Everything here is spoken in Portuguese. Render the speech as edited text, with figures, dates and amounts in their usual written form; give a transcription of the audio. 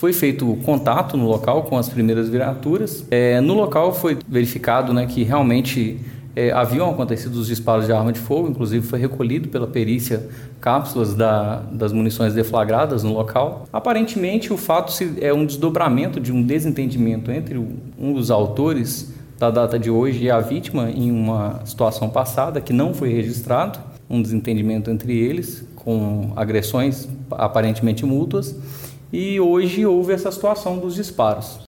Foi feito o contato no local com as primeiras viaturas. No local foi verificado, né, que realmente haviam acontecido os disparos de arma de fogo, inclusive foi recolhido pela perícia cápsulas das munições deflagradas no local. Aparentemente o fato é um desdobramento de um desentendimento entre um dos autores da data de hoje e a vítima em uma situação passada que não foi registrado, um desentendimento entre eles com agressões aparentemente mútuas, e hoje houve essa situação dos disparos.